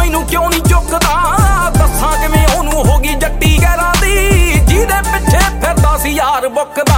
मैनू क्यों नहीं चुकदा दस्सां किवें ओनू हो गई जट्टी गैरां दी जिहदे पिछे फिरदा सी यार बुकदा